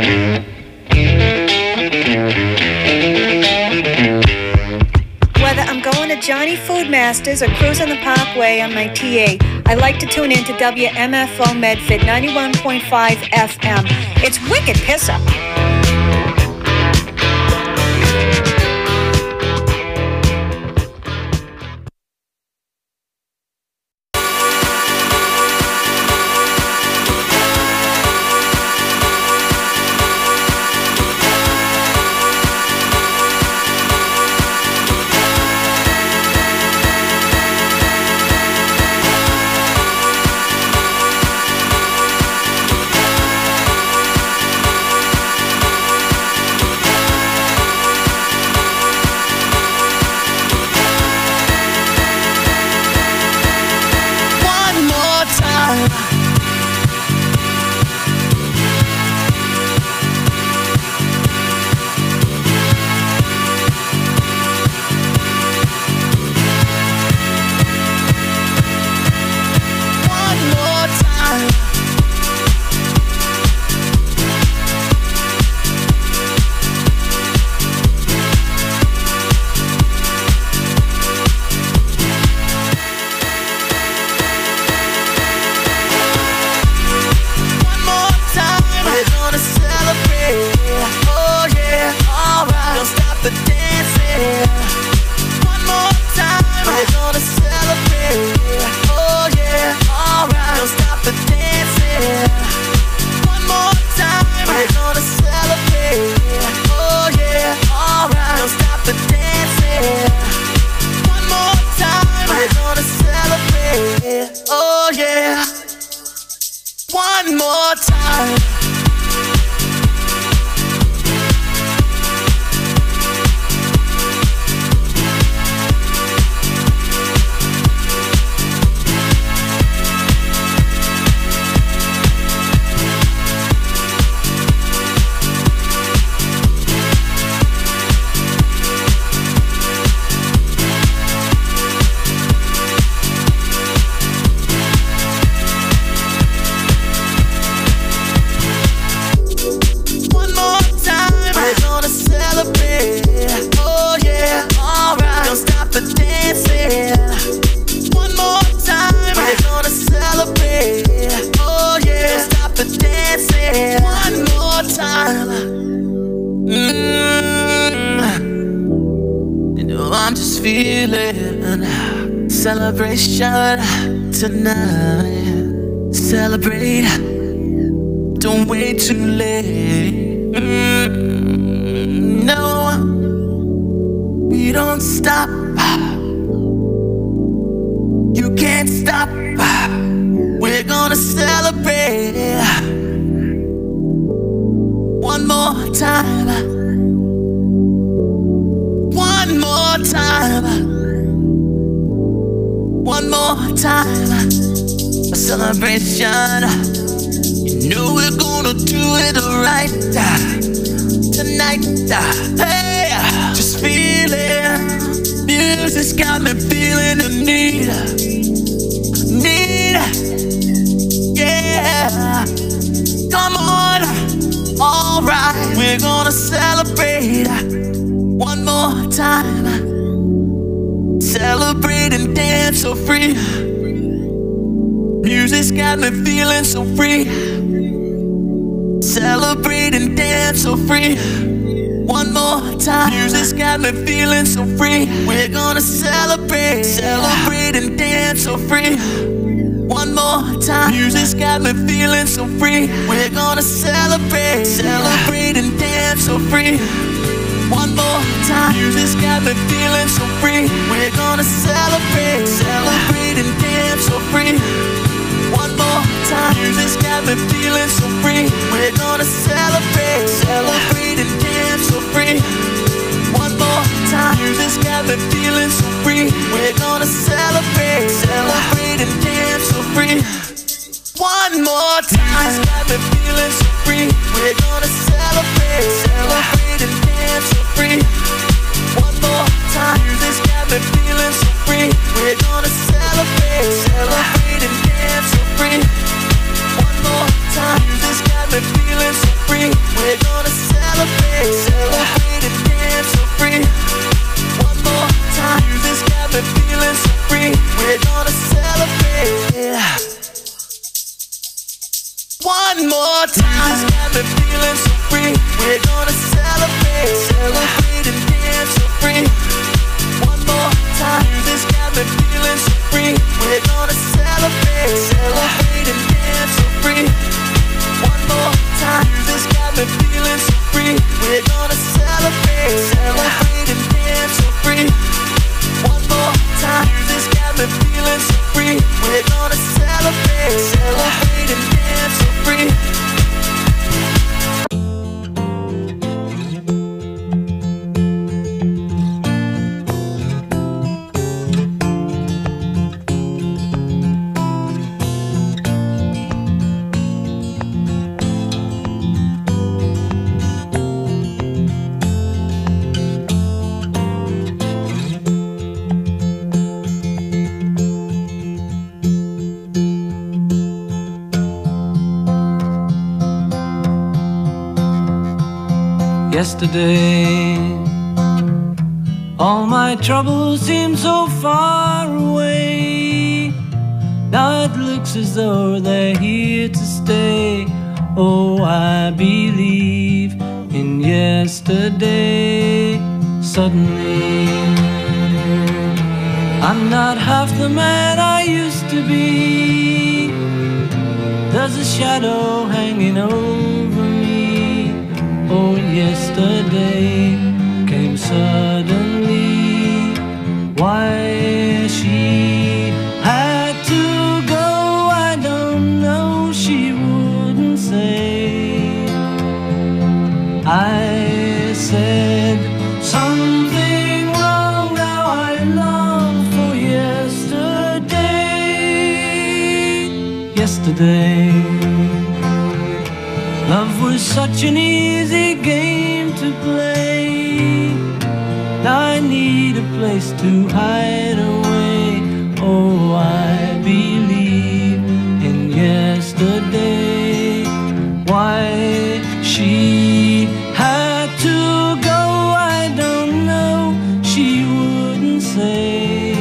Whether I'm going to Johnny Food Masters or cruising the Parkway on my TA, I like to tune in to WMFO Medford 91.5 FM. It's wicked pisser. Celebration tonight. Celebrate. Don't wait too late. No, we don't stop. You can't stop. We're gonna celebrate. One more time. One more time. One more time, a celebration. You know we're gonna do it right tonight. Hey, just feel it. Music's got me feeling the need. Yeah. Come on, alright. We're gonna celebrate one more time. Celebrate and dance so free. Music's got me feeling so free. Celebrate and dance so free. One more time. Music's got me feeling so free. We're gonna celebrate. Celebrate and dance so free. One more time. Music's got me feeling so free. We're gonna celebrate. Celebrate and dance so free. One more time. Music's got me feeling so free. We're gonna celebrate. Celebrate and dance so free. One more time. Music's got me feeling so free. We're gonna celebrate. Celebrate and dance so free. One more time. Music's got me feeling so free. We're gonna celebrate. Celebrate and dance so free. One more time. Music's got me feeling so free. We're gonna celebrate. Celebrate and dance so free. One more time. Music's got me feeling so free. We're gonna celebrate. Celebrate and dance so free. One more time. Music's got me feeling so free. We're more time. It's got me feeling so free. We're gonna celebrate, celebrate and dance so free. One more time. This got me feeling so free. We're gonna celebrate, celebrate and dance so free. One more time. This got me feeling so free. We're gonna celebrate, celebrate and dance so free. One more time. This got me feeling so free. We're gonna celebrate, celebrate and dance so free. Yesterday, all my troubles seem so far away. Now it looks as though they're here to stay. Oh, I believe in yesterday. Suddenly, I'm not half the man I used to be. There's a shadow hanging over me. Oh, yesterday came suddenly. Why she had to go, I don't know, she wouldn't say. I said something wrong, now I long for yesterday. Yesterday, love was such an easy game to play. Now I need a place to hide away. Oh, I believe in yesterday. Why she had to go, I don't know, she wouldn't say.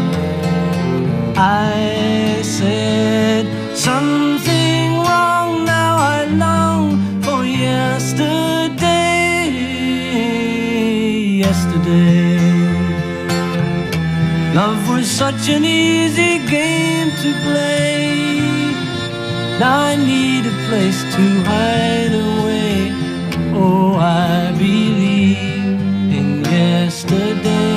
I said something wrong, now I long for yesterday. Yesterday, love was such an easy game to play. Now I need a place to hide away. Oh, I believe in yesterday.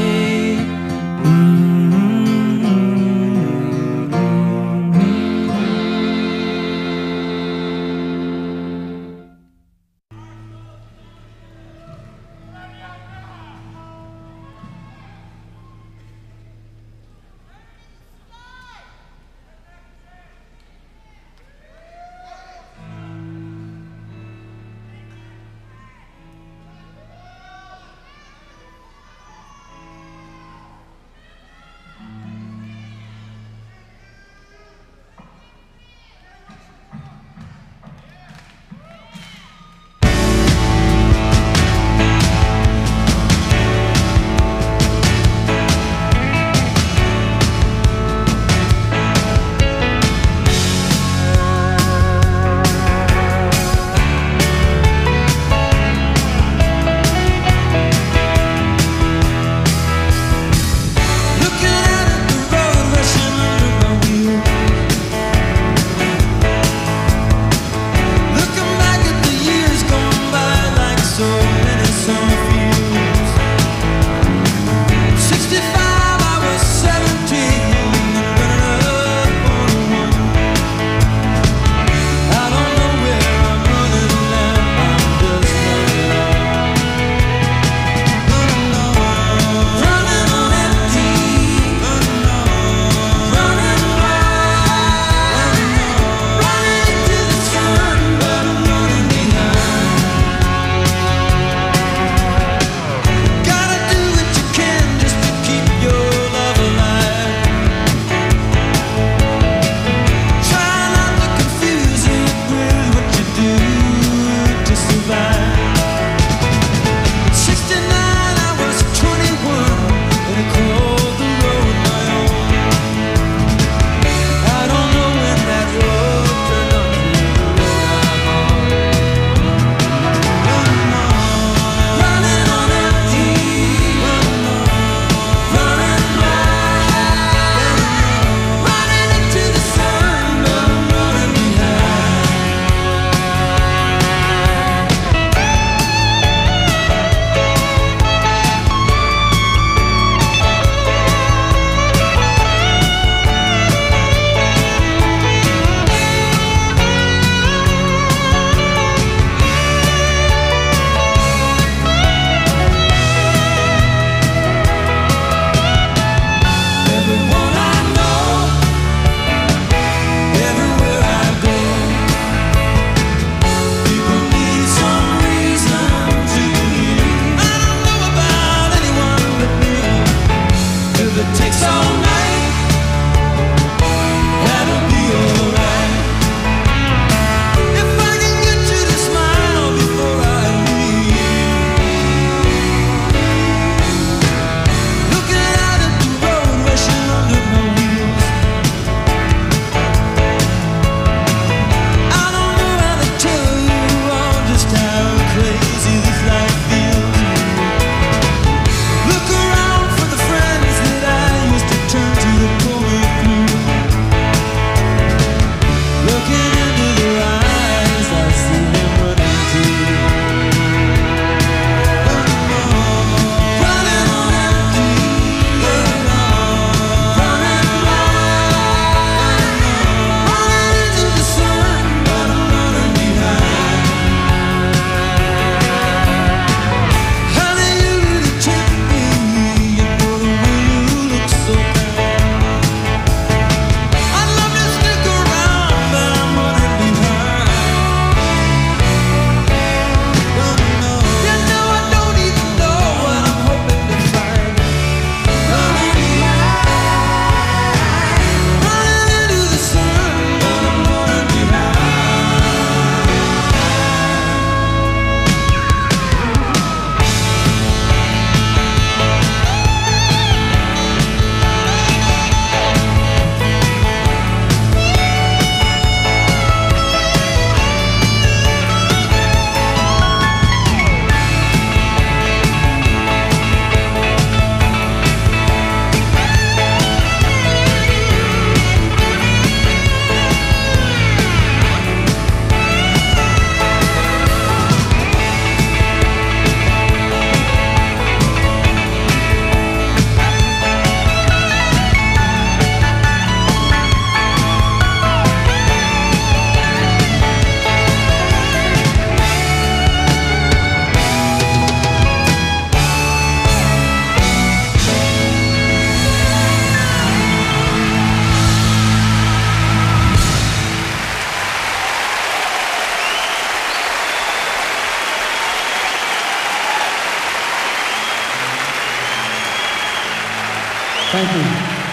Thank you.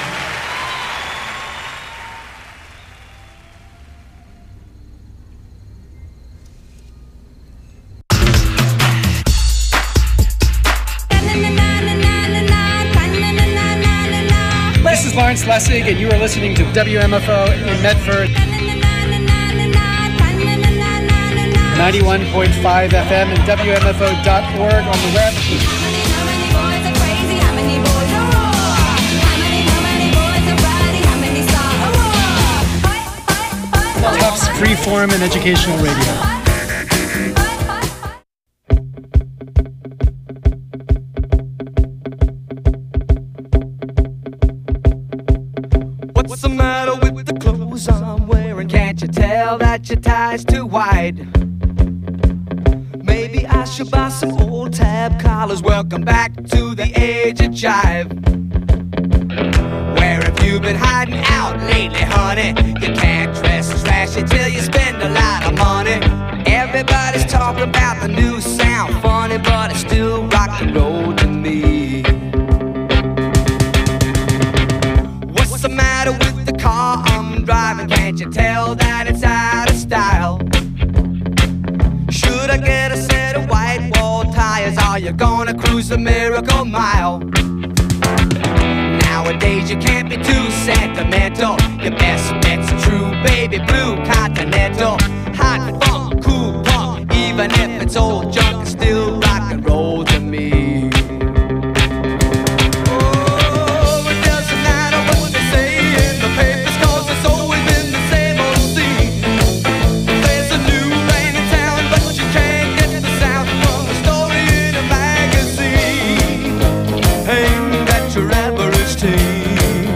This is Lawrence Lessig, and you are listening to WMFO in Medford. 91.5 FM and WMFO.org on the web. Tufts Freeform and Educational Radio. What's the matter with the clothes I'm wearing? Can't you tell that your tie's too wide? Maybe I should buy some old tab collars. Welcome back to the age of jive. Where have you been hiding out lately, honey? You can't dress trashy till you spend a lot of money. Everybody's talking about the new sound, funny, but it's still rock and roll to me. What's the matter with the car I'm driving? Can't you tell that it's out of style? Should I get a set of white wall tires? Are you gonna cruise the Miracle Mile? Nowadays you can't be too sentimental. Your best bet's a true baby blue Continental. Hot funk, cool punk, even if it's old junk, it's still rock and roll to me. Oh, it doesn't matter what they say in the papers, 'cause it's always been the same old scene. There's a new rain in town, but you can't get the sound from a story in a magazine aimed at your average teen.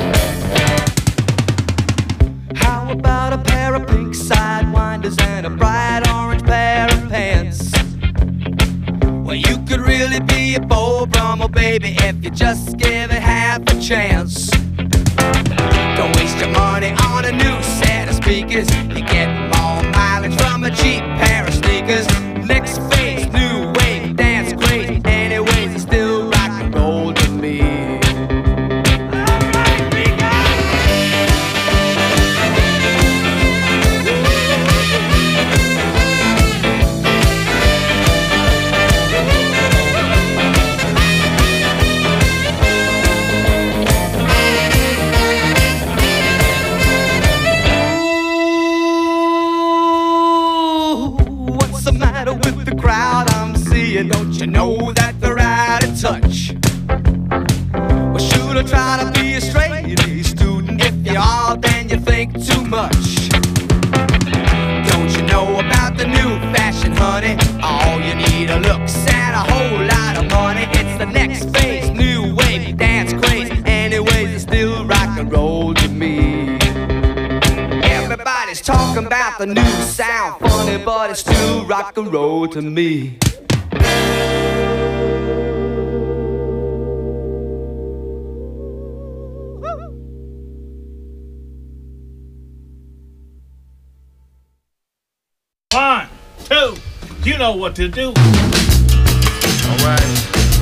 How about a pair of pink sidewinders and a bright orange pair of pants? Well, you could really be a Beau Brummel, baby, if you just give it half a chance. Don't waste your money on a new set of speakers. You get more mileage from a cheap pair of sneakers. Next phase, new wave, dance crazy. Anyways, it's still rock and roll to me. What's the matter with the crowd I'm seeing? Don't you know that they're out of touch? Well, should I try to be a straight A student? If you are, then you think too much. Don't you know about the new fashion, honey? All you need are looks and a whole lot of money. It's the next phase, new wave, dance crazy. Anyways, it's still rock and roll to me. Everybody's talking about the new sound, funny, but it's still rock and roll to me. One, two, you know what to do. All right.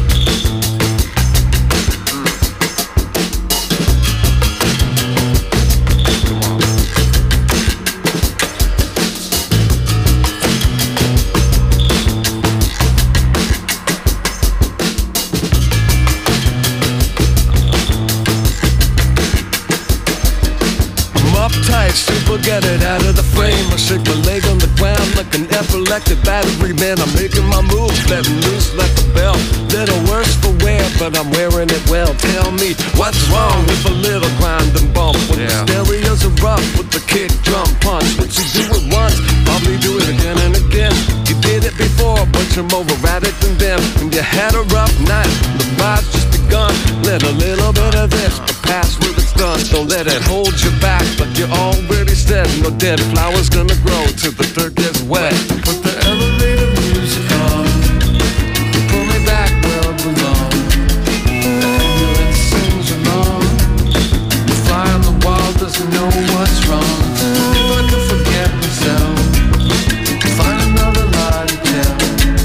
Super, get it out of the frame. I shake my leg on the ground like an epileptic battery, man. I'm making my moves, letting loose like a bell. Little worse for wear, but I'm wearing it well. Tell me, what's wrong with a little grind and bump? When the stereos are rough with the kick, drum, punch. What you do it once, probably do it again and again. You did it before, but you're more erratic than them. And you had a rough night, the ride's just begun. Let a little bit of this, but pass with it's done. Don't let it hold you back, but you already said no dead flowers gonna grow till the dirt gets wet. Put the elevator music on, pull me back where I belong. The ambulance sings along, the fly on the wall doesn't know what's wrong. If I could forget myself, find another lie to tell.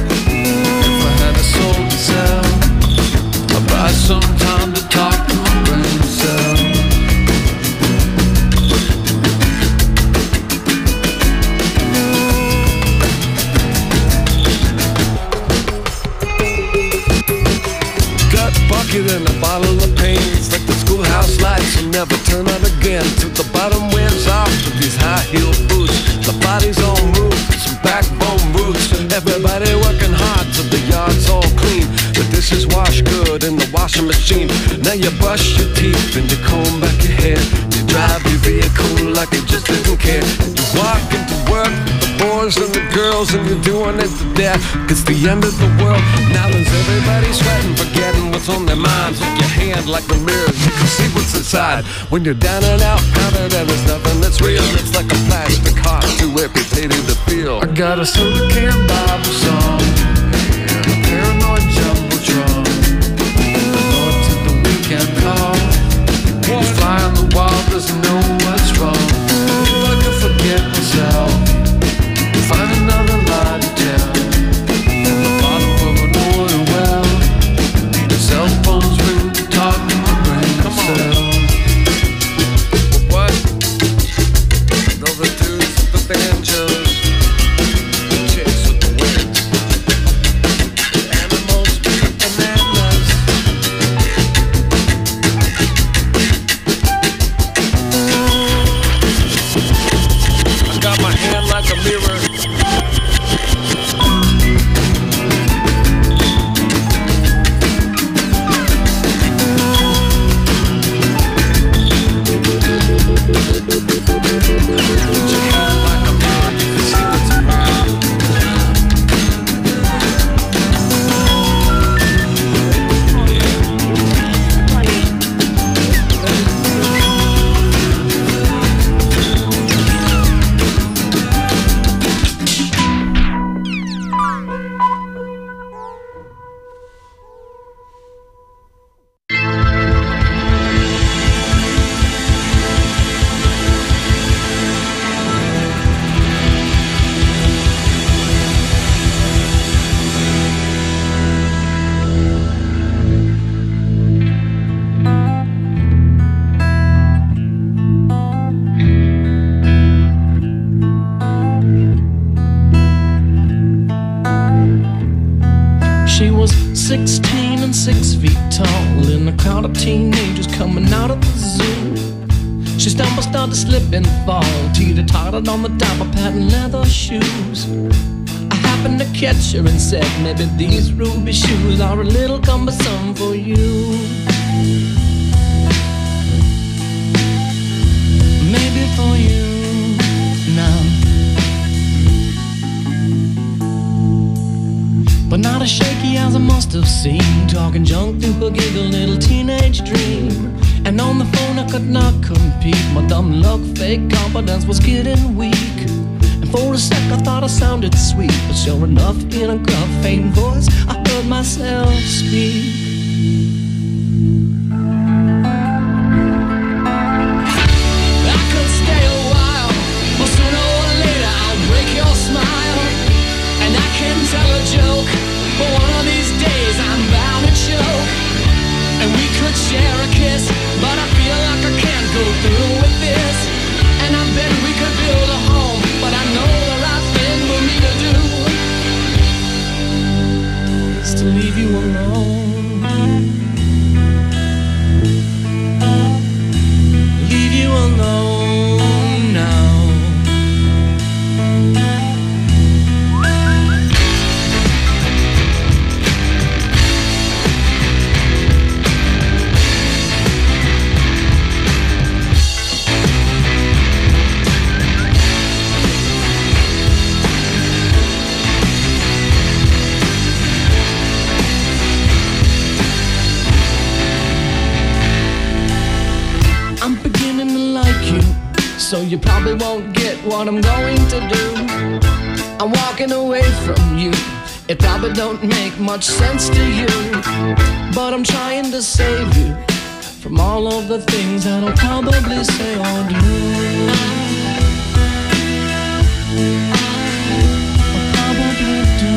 If I had a soul to sell, I'd buy some time to talk to my friends. never turn on again till the bottom wears off with these high heel boots. The body's all moved, some backbone roots. Everybody working hard till the yard's all clean. The dishes wash good in the washing machine. Now you brush your teeth and you comb back your hair. You drive your vehicle like you just didn't care. You walk into work with the boys and the girls, and you're doing it to death. It's the end of the world. Now there's everybody sweating, forgetting what's on their minds. With your hand like the mirror, you can see what's inside. When you're down and out, counted, and there's nothing that's real. It's like a plastic heart, too amputated to feel. I got a soda can Bible song and a paranoid jumbotron. Going to the weekend call. You fly on the wall, doesn't know what's wrong. I can forget myself. Find another line to tell. At the bottom of an oil well. The cell phones ring to talk to my brain cell. What? Those are dudes with the banjos, the chicks with the wigs, the animals with the bananas. I got my hand like a mirror. She was 16 and 6 feet tall in a crowd of teenagers coming out of the zoo. She stumbled, started to slip and fall, teeter-tottered on the top of patent leather shoes. I happened to catch her and said, maybe these ruby shoes are a little cumbersome for you. Maybe for you now. But not as shaky as I must have seemed, talking junk through her giggle little teenage dream. And on the phone I could not compete, my dumb luck, fake confidence was getting weak. And for a sec I thought I sounded sweet, but sure enough in a gruff, faint voice I heard myself speak. I could stay a while, but sooner or later I'll break your smile. And I can tell a joke, but one of these days I'm bound to choke. And we could share a kiss, but I feel like I can't go through with this. And I bet we could build a home, but I know the right thing for me to do is to leave you alone. Leave you alone now. So you probably won't get what I'm going to do. I'm walking away from you. It probably don't make much sense to you, but I'm trying to save you from all of the things that I'll probably say or do. I'll probably do.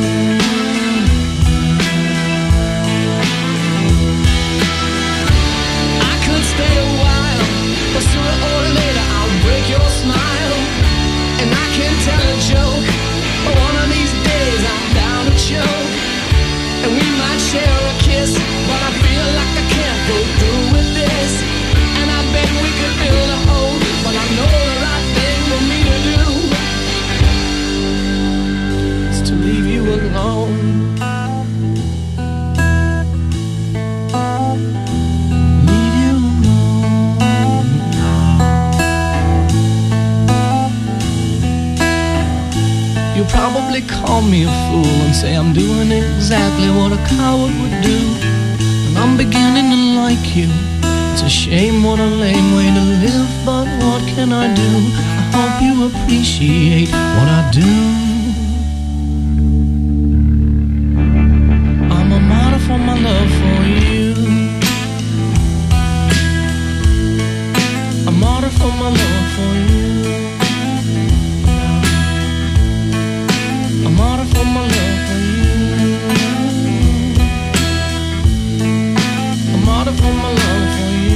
I could stay a while, but sooner or later I'll break your smile. And I can tell a joke, but one of these days I'm bound to choke. And we might share a kiss, but I feel like I can't go through with this. And I bet we probably call me a fool and say I'm doing exactly what a coward would do. And I'm beginning to like you. It's a shame, what a lame way to live, but what can I do? I hope you appreciate what I do. I'm a martyr for my love for you. A martyr for my love for you. A martyr for my love for you. A martyr for my love for you.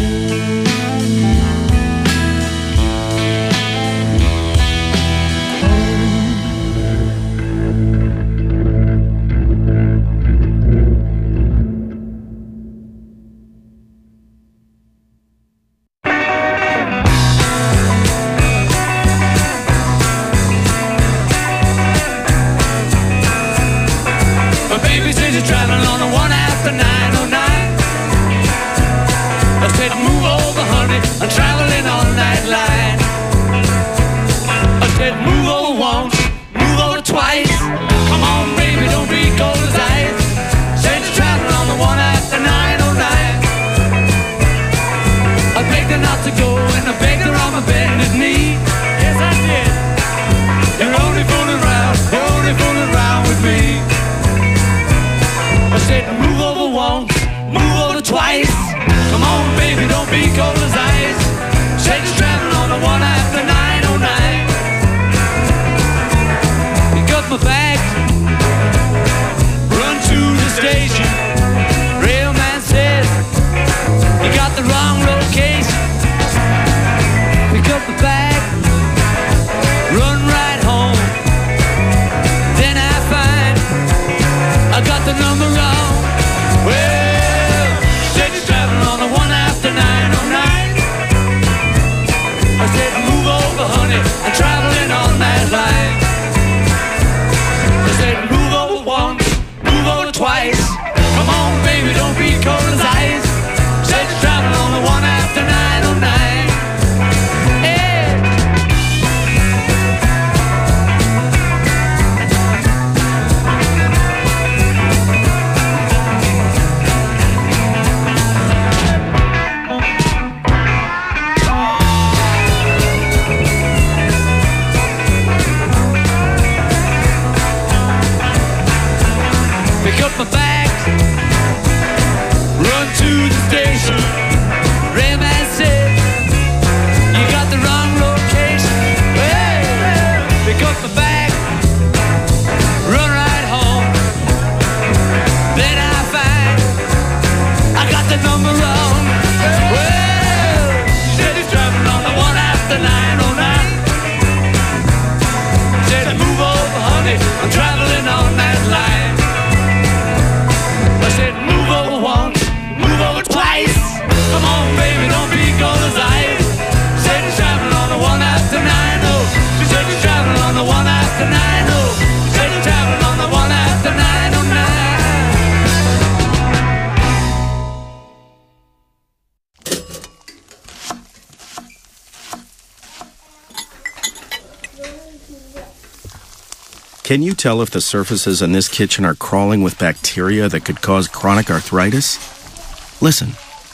Can you tell if the surfaces in this kitchen are crawling with bacteria that could cause chronic arthritis? Listen.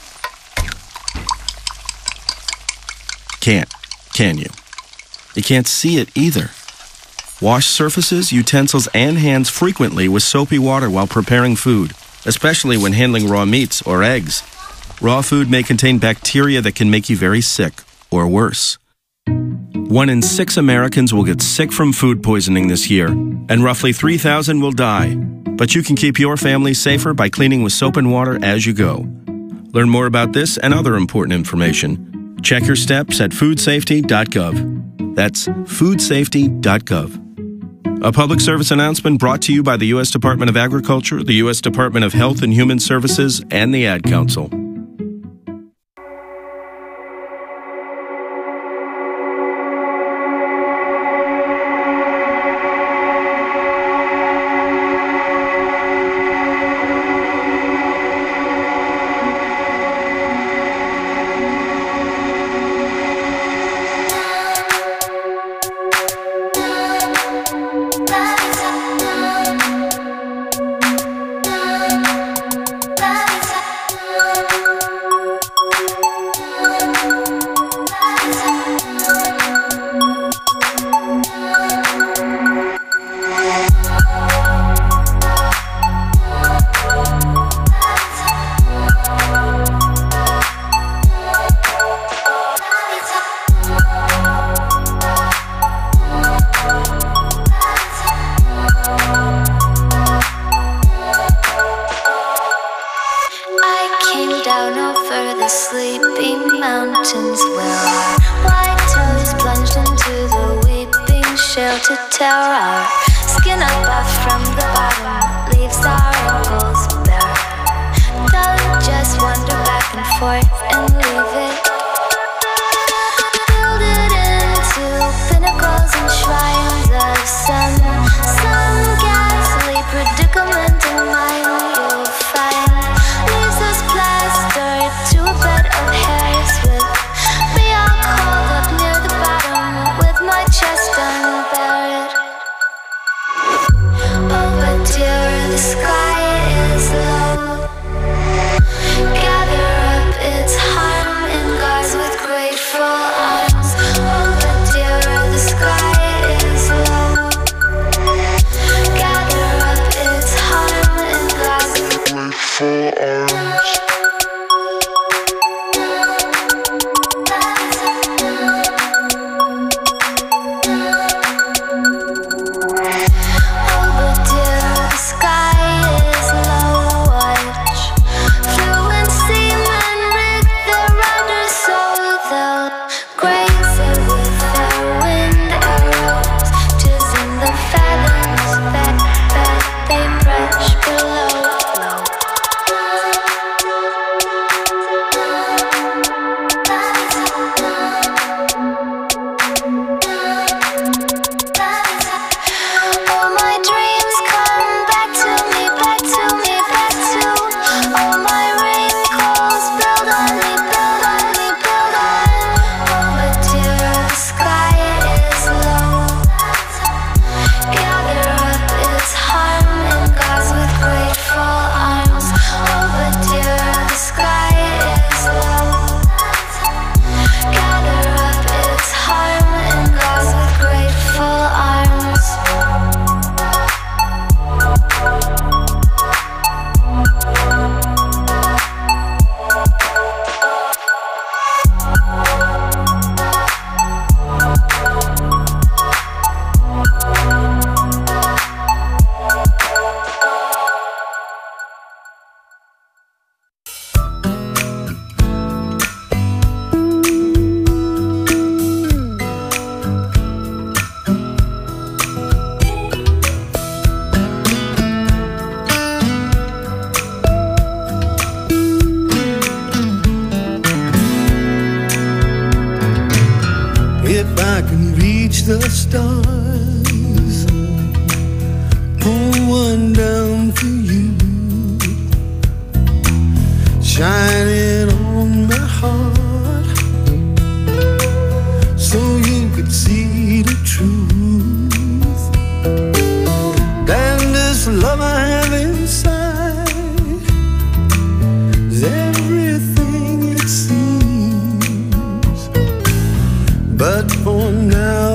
Can't, can you? You can't see it either. Wash surfaces, utensils, and hands frequently with soapy water while preparing food, especially when handling raw meats or eggs. Raw food may contain bacteria that can make you very sick, or worse. 1 in 6 Americans will get sick from food poisoning this year, and roughly 3,000 will die. But you can keep your family safer by cleaning with soap and water as you go. Learn more about this and other important information. Check your steps at foodsafety.gov. That's foodsafety.gov. A public service announcement brought to you by the U.S. Department of Agriculture, the U.S. Department of Health and Human Services, and the Ad Council. oceans where our white toes plunged into the weeping shelter tower. Our skin up off from the bottom leaves our ankles bare. Don't just wander back and forth and leave it. Build it into pinnacles and shrines of some ghastly predicament in mind you'll find. Leaves us plastered to a bed of hairs with me all curled up near the bottom with my chest unburied. Oh, but dear, the sky is low. Gather up its harm in guards with grateful arms. Oh, but dear, the sky is low. Gather up its harm in guards with grateful arms. The stars, pull one down for you, shining on my heart, so you could see the truth. And this love I have inside is everything it seems, but for now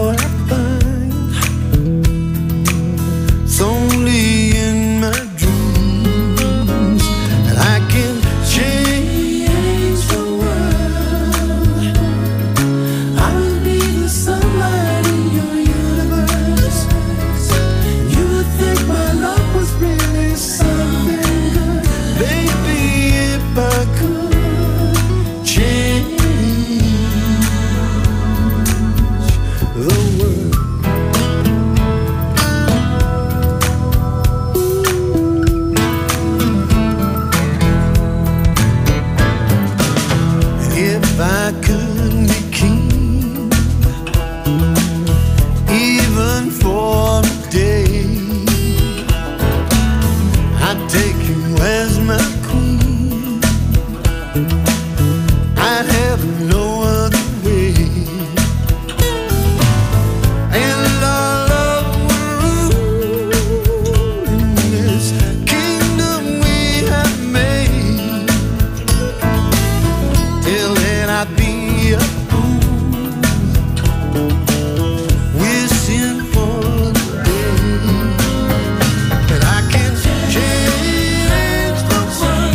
Change the world.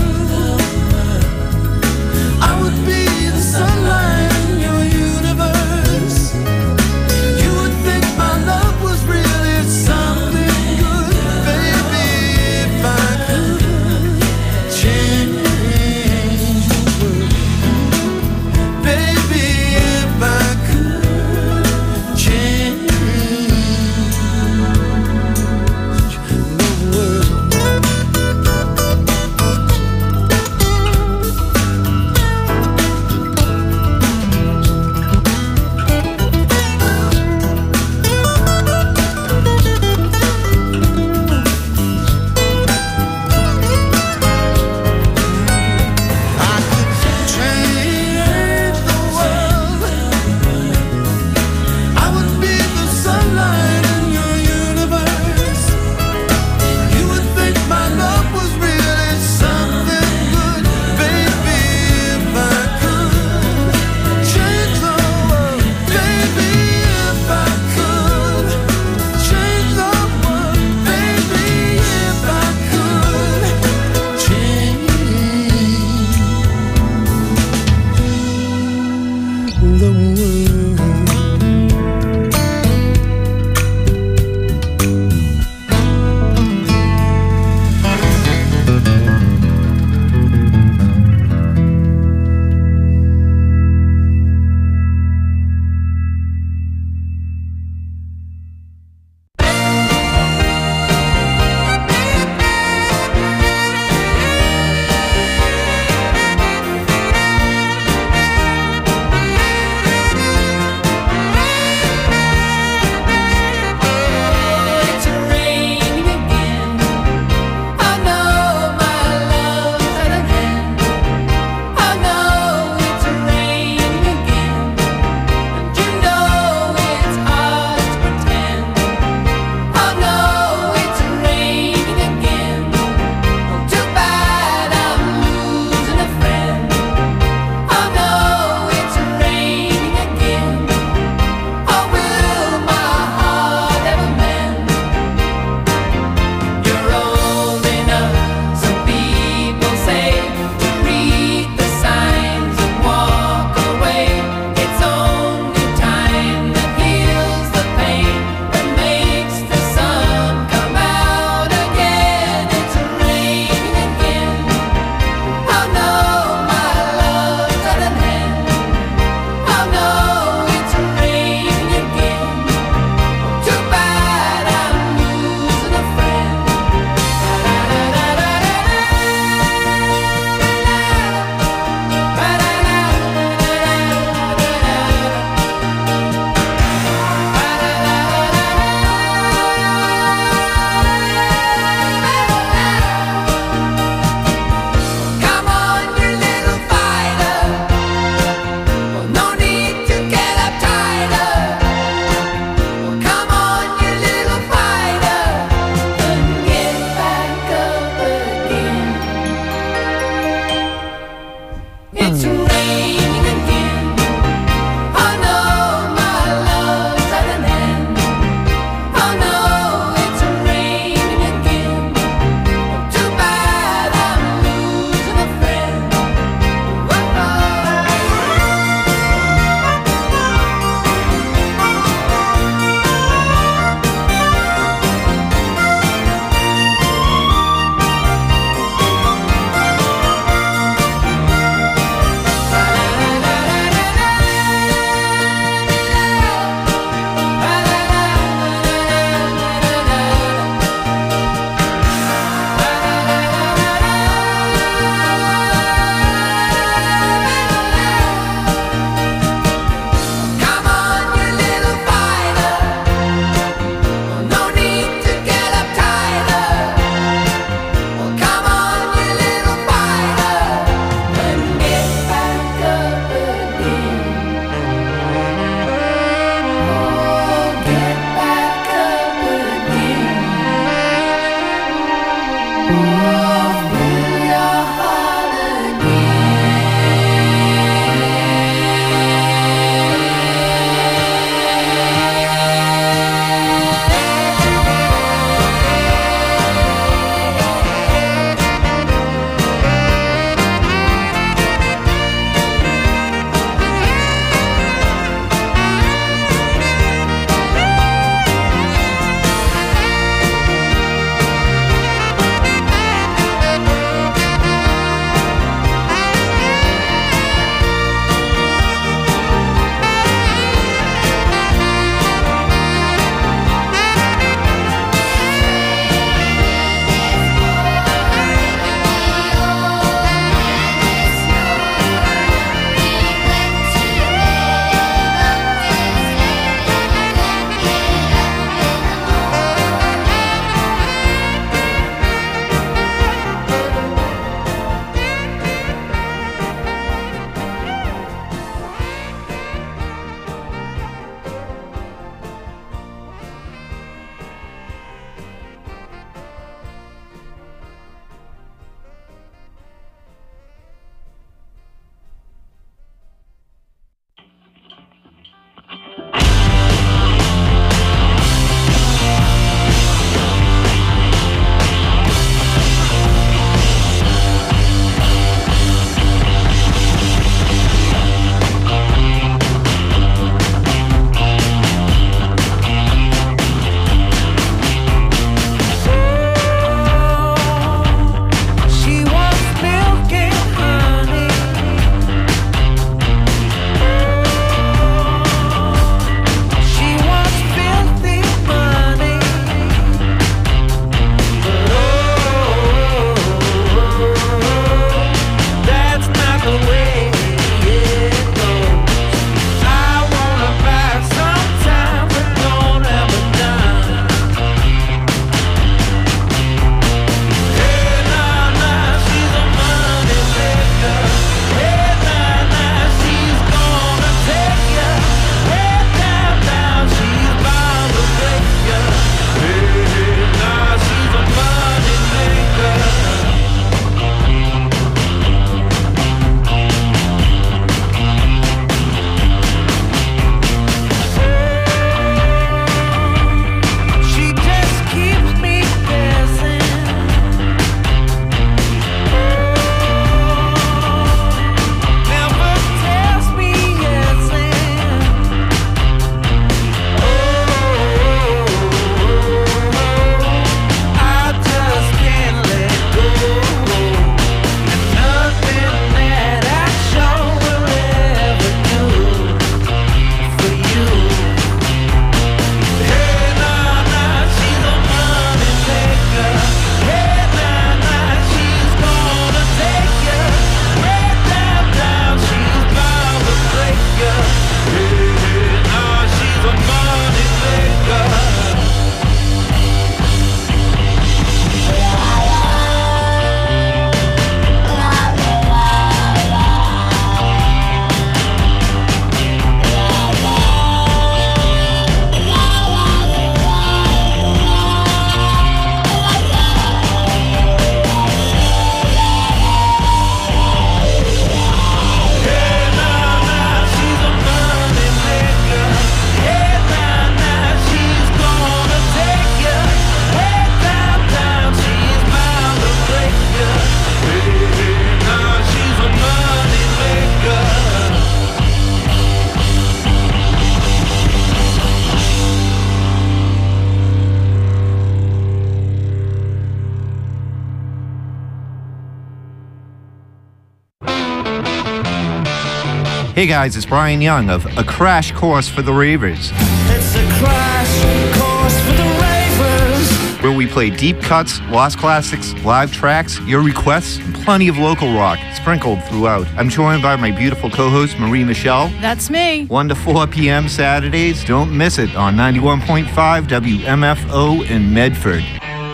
Hey guys, it's Brian Young of A Crash Course for the Ravers. It's a crash course for the ravers. Where we play deep cuts, lost classics, live tracks, your requests, and plenty of local rock sprinkled throughout. I'm joined by my beautiful co-host, Marie Michelle. That's me. 1 to 4 p.m. Saturdays. Don't miss it on 91.5 WMFO in Medford.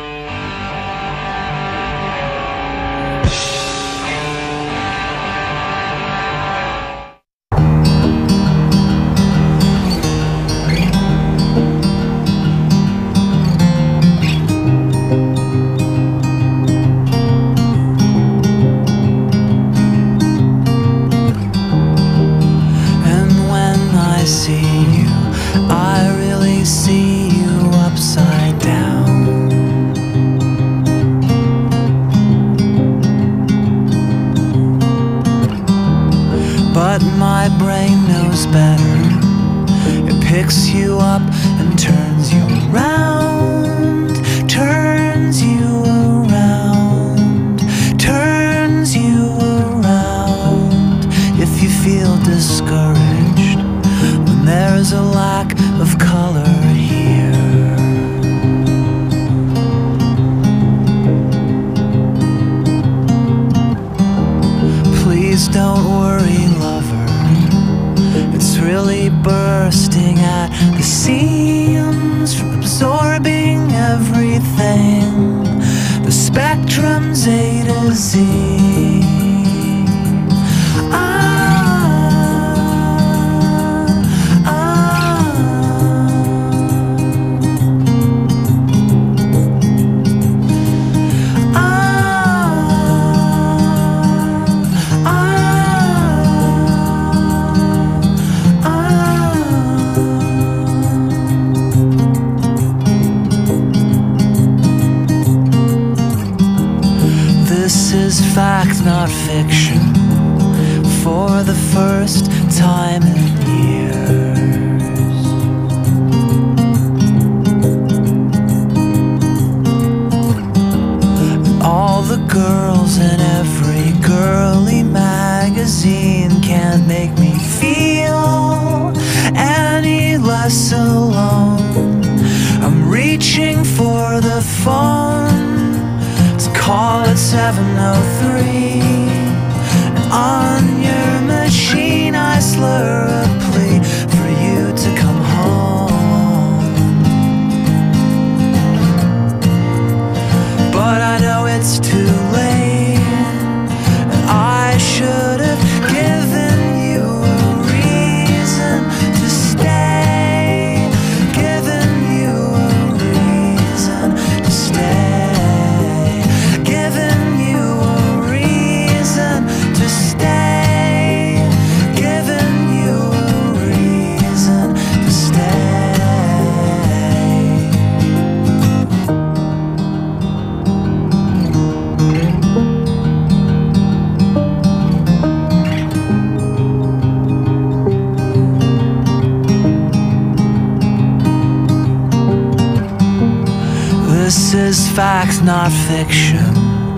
Fact, not fiction,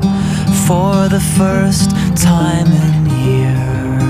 for the first time in years.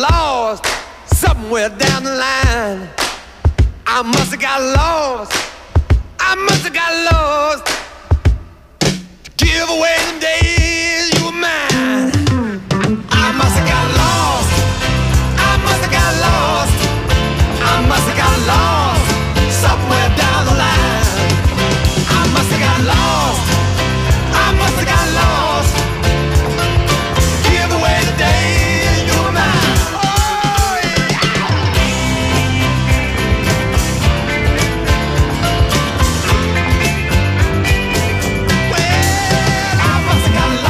lost somewhere down the line. I must have got lost. I must have got lost. Give away them days you were mine. I must have got lost. I must have got lost. I must have got lost somewhere down the line. I must have got lost. I must have got lost. Give away the days you were mine. Oh yeah. Well, I must have got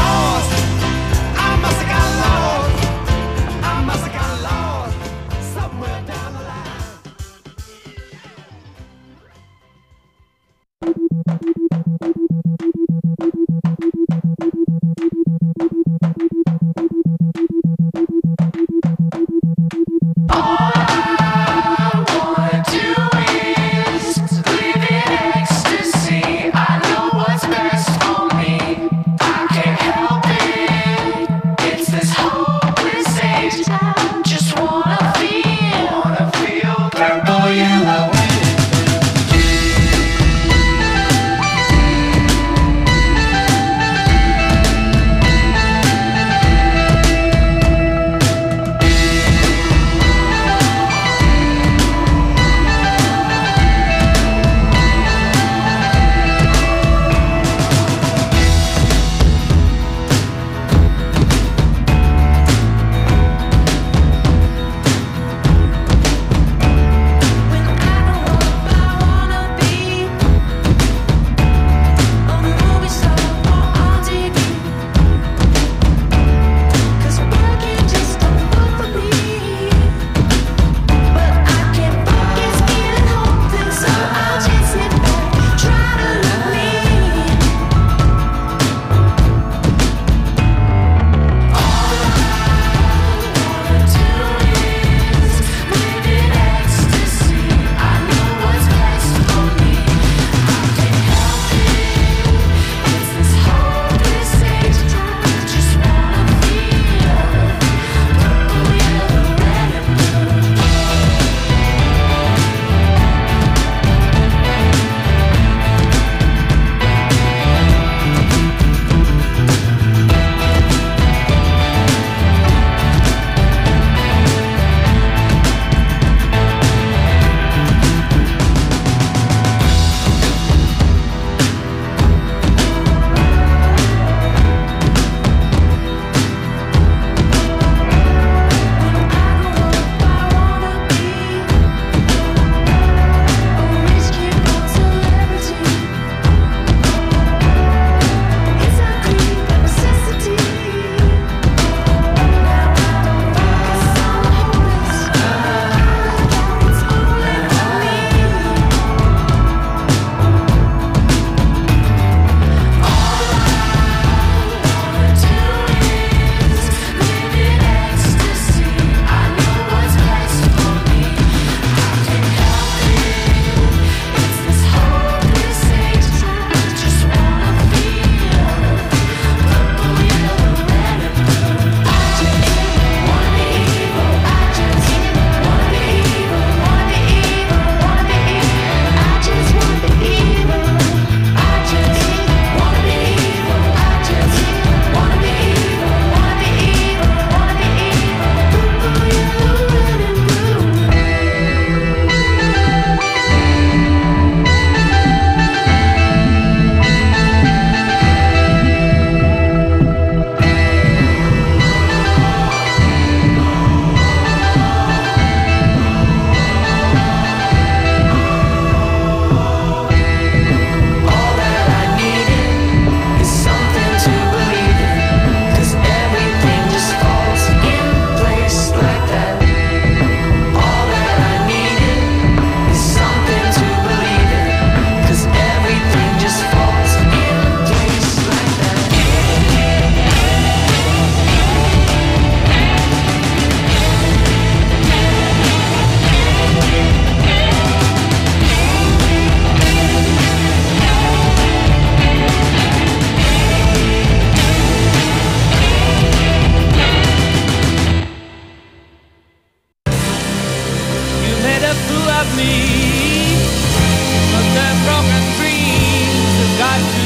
of me. But their broken dreams have got to